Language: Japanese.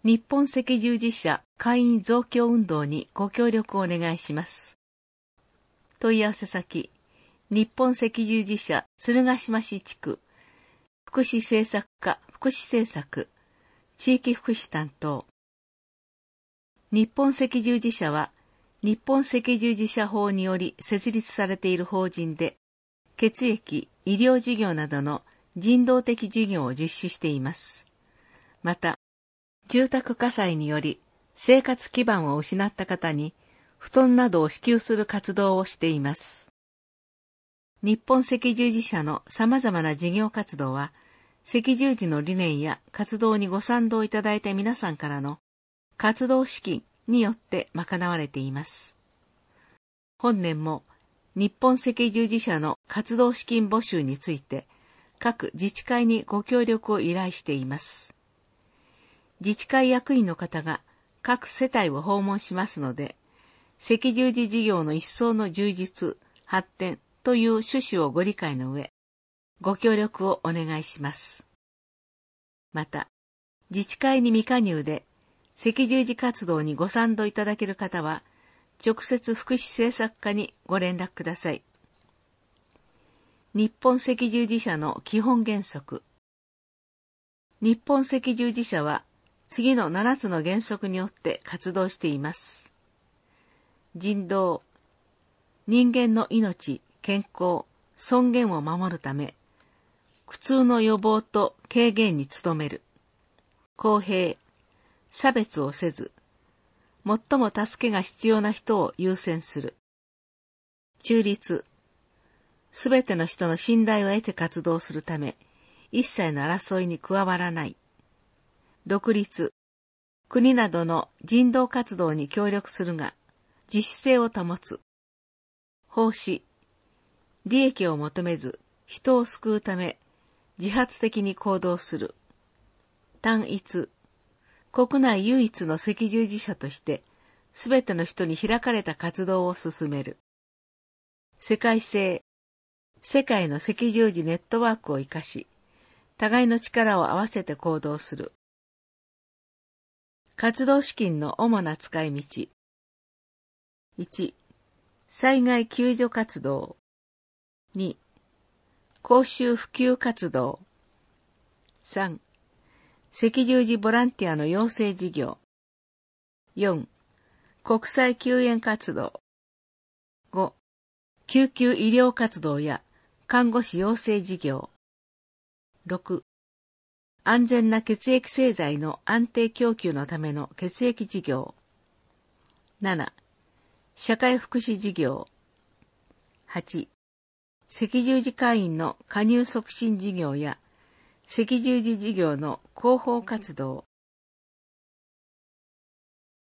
日本赤十字社会員増強運動にご協力をお願いします。問い合わせ先、日本赤十字社鶴ヶ島市地区福祉政策課福祉政策地域福祉担当。日本赤十字社は日本赤十字社法により設立されている法人で、血液、医療事業などの人道的事業を実施しています。また、住宅火災により生活基盤を失った方に布団などを支給する活動をしています。日本赤十字社の様々な事業活動は、赤十字の理念や活動にご賛同いただいた皆さんからの活動資金によって賄われています。本年も日本赤十字社の活動資金募集について各自治会にご協力を依頼しています。自治会役員の方が各世帯を訪問しますので、赤十字事業の一層の充実、発展という趣旨をご理解の上、ご協力をお願いします。また、自治会に未加入で赤十字活動にご賛同いただける方は、直接福祉政策課にご連絡ください。日本赤十字社の基本原則。日本赤十字社は、次の7つの原則によって活動しています。人道、人間の命、健康、尊厳を守るため、苦痛の予防と軽減に努める。公平、差別をせず、最も助けが必要な人を優先する。中立、すべての人の信頼を得て活動するため、一切の争いに加わらない。独立、国などの人道活動に協力するが、自主性を保つ。奉仕、利益を求めず、人を救うため、自発的に行動する。単一、国内唯一の赤十字社として、すべての人に開かれた活動を進める。世界性、世界の赤十字ネットワークを生かし、互いの力を合わせて行動する。活動資金の主な使い道。1、災害救助活動。2、公衆普及活動。3、赤十字ボランティアの養成事業。4、国際救援活動。5、救急医療活動や看護師養成事業。6、安全な血液製剤の安定供給のための血液事業。7、社会福祉事業。8、赤十字会員の加入促進事業や赤十字事業の広報活動。